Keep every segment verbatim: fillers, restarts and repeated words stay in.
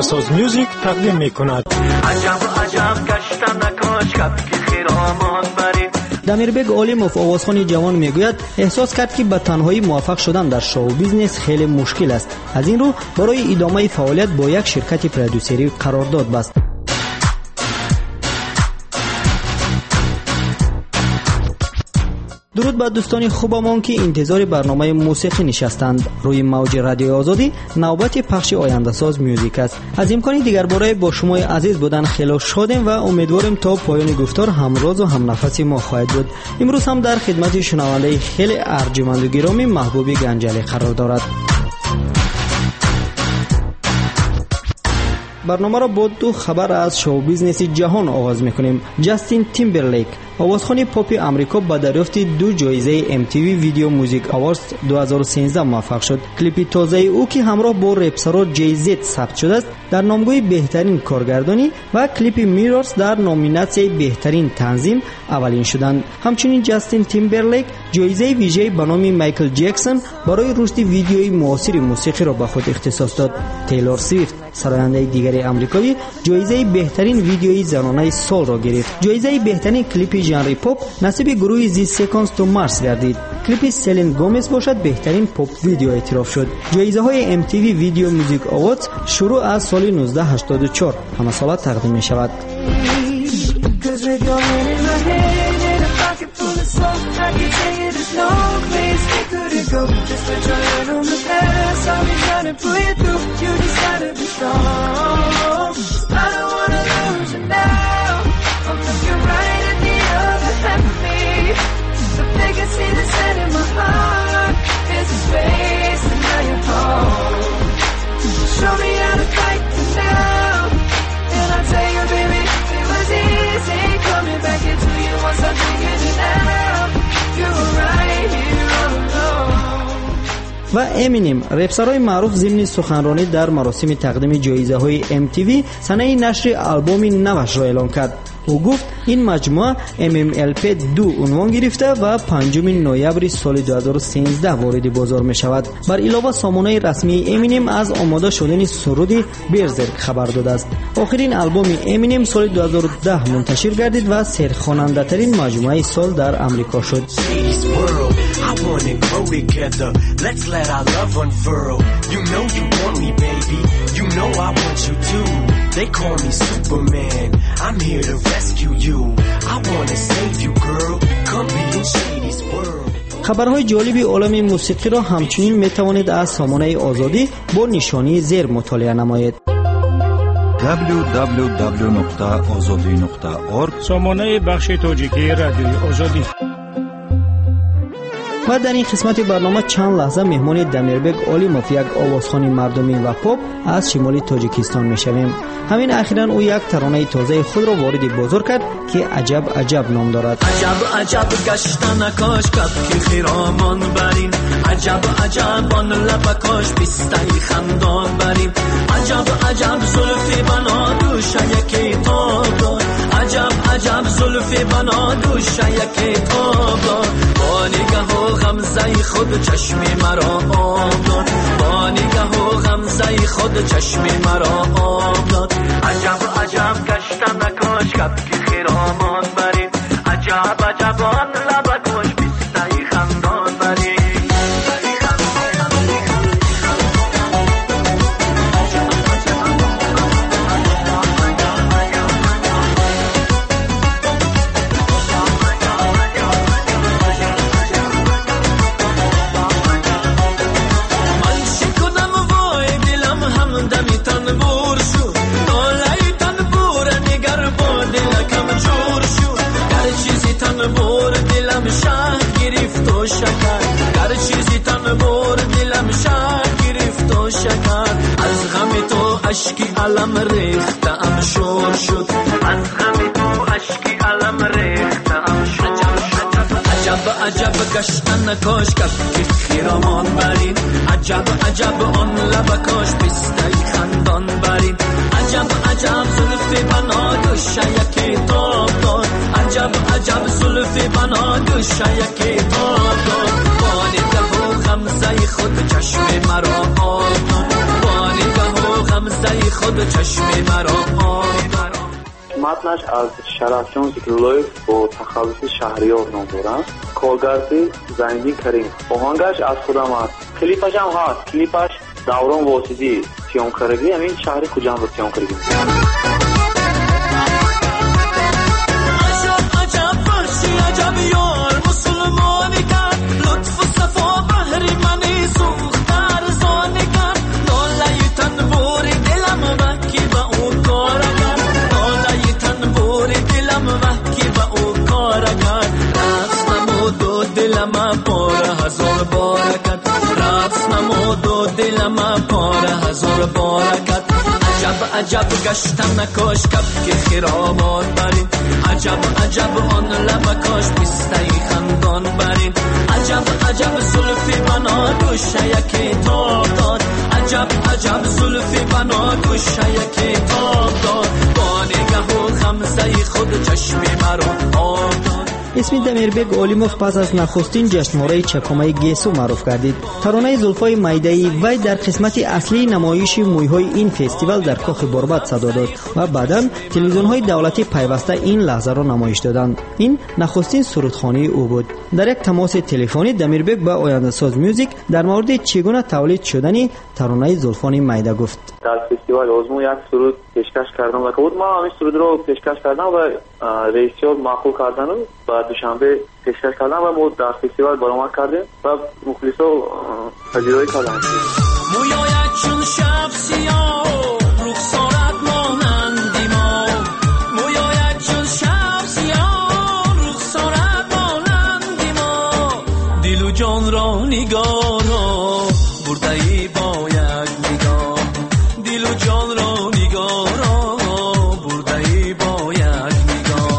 آینده‌ساز میوزیک تقدیم می‌کند. عجب عجب گشتم نکاش کپ که خیرامان بریم. دمیربگ علیموف آوازخوان جوان میگوید احساس کرد که به تنهایی موفق شدن در شو بیزنس خیلی مشکل است. از این رو برای ادامه فعالیت با یک شرکت پرودوسری قرارداد بست. درود بر دوستان خوبمان که انتظار برنامه موسیقی نشستند. روی موج رادیو آزادی نوبت پخش آینده ساز میوزیک است. از امکانی دیگر باره با شما عزیز بودن خیلی شادم و امیدوارم تا پایان گفتار همراز و هم نفس ما خواهد بود. امروز هم در خدمت شنونده خیلی ارجمند و گرامی محبوبی گنجلی قرار دارد. برنامه را با دو خبر از شو بیزنس جهان آغاز میکنیم. جاستین تیمبرلیک آوازخوان پاپ آمریکا با دریافت دو جایزه ام تی وی ویدیو موزیک آواردز دو هزار و سیزده موفق شد. کلیپ تازه او که همراه با رپسرا جی زد ثبت شده است در نامگوی بهترین کارگردانی و کلیپ میررز در نامیناسیون بهترین تنظیم اولین شدند. همچنین جاستین تیمبرلیک جایزه ویژه به نام مایکل جکسون برای رشد ویدیوی معاصر موسیقی را به خود اختصاص داد. تیلور سویفت سراینده دیگر آمریکایی جایزه بهترین ویدیوی زنانه سال را گرفت. جایزه بهترین کلیپ ژانر پاپ نصیب گروه زی سکانس تو مارس گردید. کلیپ سلین گومز باشد بهترین پاپ ویدیو اعتراف شد. جایزه های ام تی وی ویدیو موزیک آوردز شروع از سال نوزده هشتاد و چهار همه ساله تقدیم می شود. و امینیم رپسرای معروف ضمن سخنرانی در مراسم تقدیم جایزه های ام تی وی سنه نشر آلبوم نوش را اعلام کرد. او گفت این مجموعه ام ام ال پی دو عنوان گرفته و پنجم نوامبر سال دو هزار و سیزده وارد بازار می شود. بر علاوه سامانه رسمی امینیم از آماده شدن سرود بیرزرک خبر داده است. آخرین آلبوم امینیم سال دو هزار و ده منتشر گردید و سرخواننده ترین مجموعه سال در آمریکا شد. They call me Superman, I'm here to rescue you. I wanna save you girl, come be in Shady's world. خبرهای جالبی عالم موسیقی را همچنین میتوانید از سامانه آزادی با نشانی زیر مطالعه نمایید. دبلیو دبلیو دبلیو نقطه آزادی نقطه اورگ سامانه بخش تاجیکی رادیوی آزادی. و در این قسمت برنامه چند لحظه مهمان دمیربگ علیموف یک آوازخوان مردمی و پاپ از شمال تاجیکستان میشویم. همین اخیراً او یک ترانه تازه خود را وارد بازار کرد که عجب عجب نام دارد. عجب عجب گشتن کاش کپ که خیرامان بریم. عجب عجب آن لب کاش بیستای خندان بریم. عجب عجب زلفی بنا دوش یکی تاب دار. عجب عجب زلفی بنا دوش یکی تاب دار. با نگاه و غمزه خود چشمی مرا آب داد. با نگاه و غمزه خود چشمی مرا آب داد. عجب عجب گشتم نکاش کپ که خیرامان بریم. عجب عجب آن لب کاش بیستای خندان بریم. هر چیزی تن بور دلم شد گرفت و شکر. از غم تو اشکی علم ریختم شور شد. از غم تو اشکی علم ریختم شور شد. عجب عجب گشتن کاش کپ که خیرامان برین. عجب عجب آن لب کاش بیستای خندان برین. عجب عجب زلفی بنا دوش یکی تاب داد. عجب عجب زلفی بنا دوش یکی تاب داد. با نگاه و غمزه خود چشم مرا آب داد. با نگاه و غمزه خود خود چشم مرا آب. متنش از شرافجان ذکراللهیف با تخلص شهریار نام دارم. کارگردی زیندی کریم. آهنگش از خودم است. کلیپش هم هست. کلیپش دوران واسطی سیام کرگی همین شهر کجام رو سیام کرگی. عجب عجب فرشی عجب یار مسلمانی کرد لطف و صفا بحری منی سوخت ارزانی کرد نالای تنبور دلم وکی با او کار کرد نالای تنبور دلم وکی با او کار کرد رقص نمود و دلم پاره هزار بارکت رقص نمود و دلم پاره هزار بارکت عجب عجب گشتم نکاش کف که خیرابان برین عجب عجب آن لب کاش بیستای خندان برین عجب عجب زلفی بنا گوشه یکی تاب داد عجب عجب زلفی بنا گوشه یکی تاب داد با نگه و خمزه خود چشمی مرا آب داد. اسم دمیربگ اولیموف پس از نخستین جشنواره چکمه گیسو معروف گردید. ترانه زلفای میده‌ای وی در قسمت اصلی نمایش مویهای این فستیوال در کاخ برباد صدا داد و بعداً تلویزیون‌های دولتی پیوسته این لحظه را نمایش دادند. این نخستین سرودخوانی او بود. در یک تماس تلفنی دمیربگ با آینده‌ساز میوزیک در مورد چگونه تولید شدن ترانه زلفان میده گفت. در فستیوال آزمو یک سرود پیشکش کردم و خود ما همین سرود رو پیشکش کردم و رئیسیار معقول کردن و دوشنبه پیشکش کردم و ما در فستیوال برآمد کردیم و مخلصا پذیرایی کردن. مویایت چون شب سیاه رخسارت مانندی ما مویایت چون شب سیاه رخسارت مانندی ما دل و جان را نگاه را برده ای با یک نگاه دل و جان را نگاه را برده ای با یک نگاه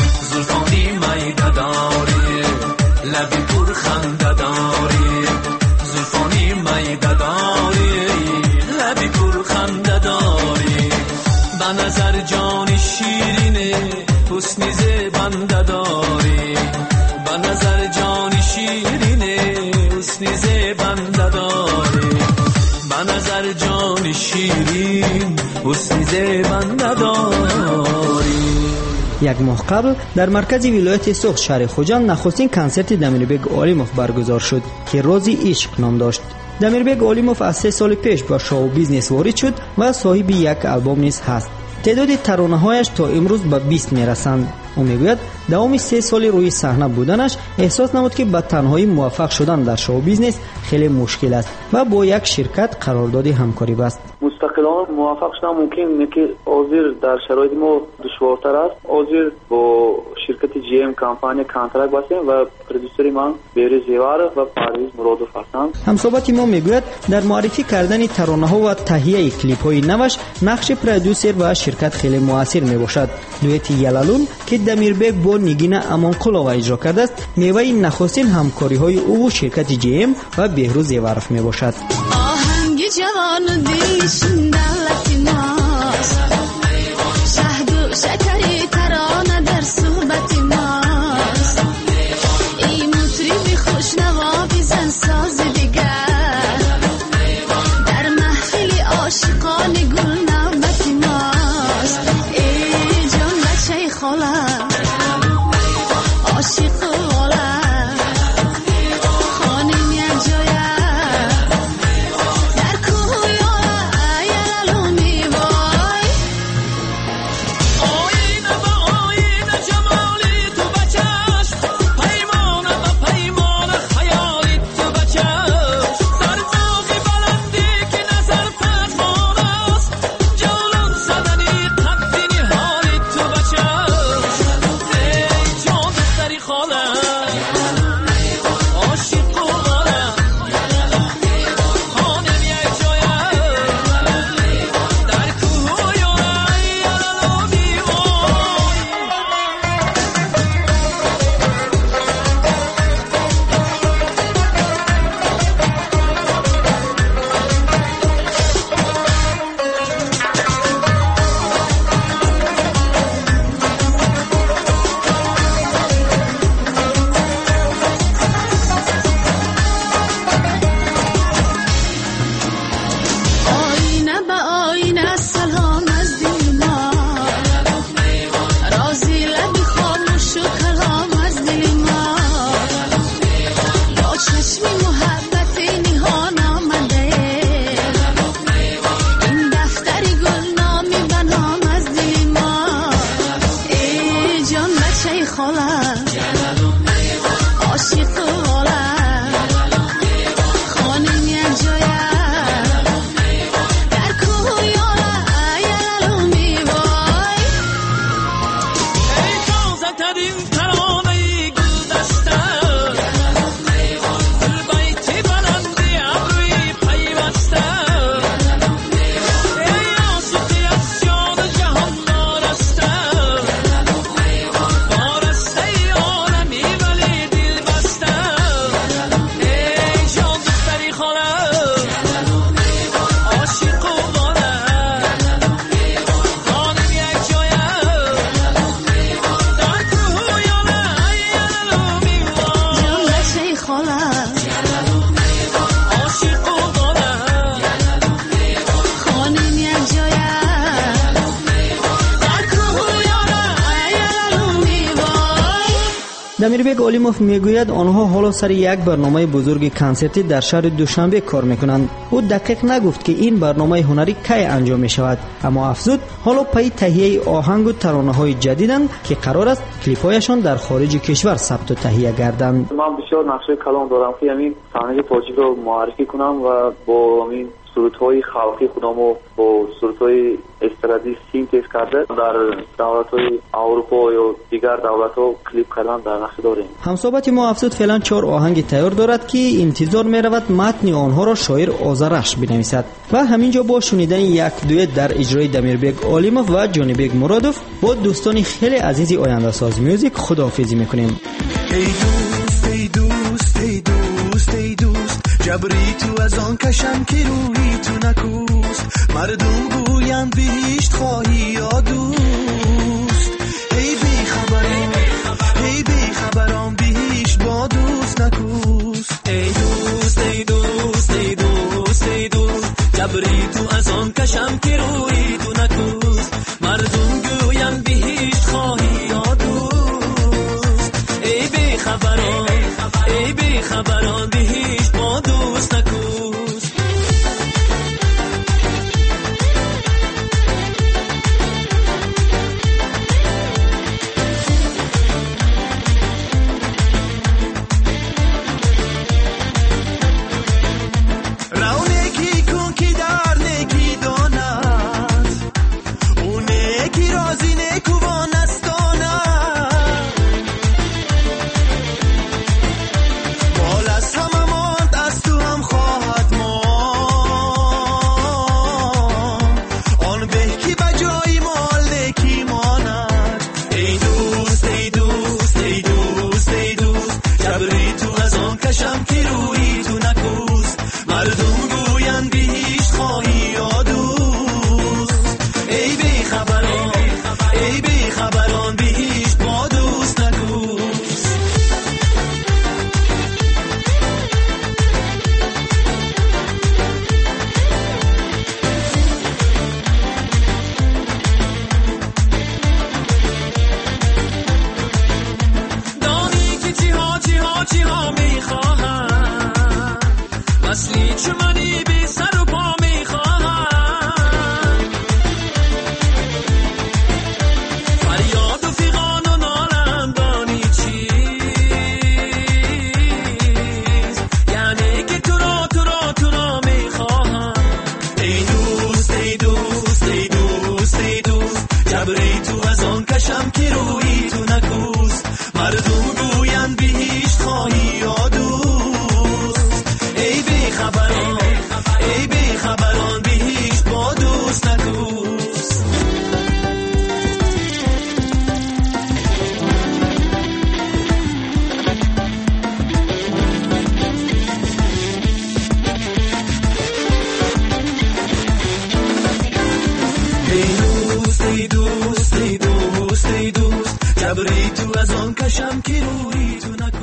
زلفانی میده داری لبی پر خنده داری زلفانی میده داری لبی پر خنده داری به نظر جان شیرینه حسن زبنده داری به نظر جان شیرینه حسن زبنده داری به نظر جان شیرین حسن زبنده داری. یک ماه قبل در مرکز ولایت سوخت شهر خوجند نخستین کنسرت دمیربگ اولیموف برگزار شد که رازی عشق نام داشت. دمیربگ اولیموف از سه سال پیش با شو بیزنس وارد شد و صاحب یک آلبوم نیز هست. تعداد ترانه‌هایش تا امروز به بیست میرسند. او میگوید دوام سه سال روی صحنه بودنش احساس نمود که به تنهایی موفق شدن در شو بیزنس خیلی مشکل است و با یک شرکت قرارداد همکاری بست. مستقلانه موفق شدن ممکن نه که حاضر در شرایط ما دشوارتر است. حاضر با شرکت جی ام کمپانی کانترکت بستیم و پرودوسر من بیری زیوار و پرویز مرادوف هستند. همصحبت ما میگوید در معرفی کردن ترانه‌ها و تهیه کلیپ‌های نوش نقش پرودوسر و شرکت خیلی موثر میباشد. دویت یلالون که دمیربگ با نگین امانقلووا اجرا کرده است میوه نخستین همکاری‌های او و شرکت جی ام و بهروز زیوارف میباشد. آهنگ جوان دیشون دلتی ماست شهد و شکری ترانه در صحبت ماست ای مطربی خوشنوا بزن ساز دیگر در محفل عاشقان گل نوبت ماست ای جان بچه خاله عاشق دمیربگ اولیموف میگوید آنها حالا سر یک برنامه بزرگ کنسرتی در شهر دوشنبه کار میکنند. او دقیق نگفت که این برنامه هنری کی انجام می شود، اما افزود حالا پای تهیه آهنگ و ترانه‌های جدیدند که قرار است کلیپ‌هایشان در خارج کشور ثبت و تهیه گردند. من بسیار نقشه کلام دارم که همین صحنه تاجیک رو معرفی کنم و با همین سرودهای خلقی خودم و با سرودهای استرادی سینتز کرده در دولت‌های اروپا یا دیگر دولت‌ها کلیپ کردن در نقشه داریم. همصحبت ما افزود فعلا چهار آهنگ تیار دارد که انتظار می‌رود متن آنها را شاعر آذرخش بنویسد و همینجا با شنیدن یک دوئت در اجرای دمیربگ اولیموف و جانیبگ مرادوف با دوستان خیلی عزیزی آینده ساز میوزیک خداحافظی می‌کنیم. ای دوست ای دوست ای دوست ای دوست جبری تو از آن کشم که روی تو نکوست مردم گویند بهشت خواهی یا دوست ای بی خبران ای بی خبران بهشت با دوست نکوست ای دوست ای دوست ای دوست ای دوست جبری تو از آن کشم که روی تو نکوست مردم گویند بهشت خواهی یا دوست ای بی خبران ای بی خبران بهشت با دوست نکوست. ای دوست ای دوست ای دوست جبری تو از آن کشم که روی تو نکوست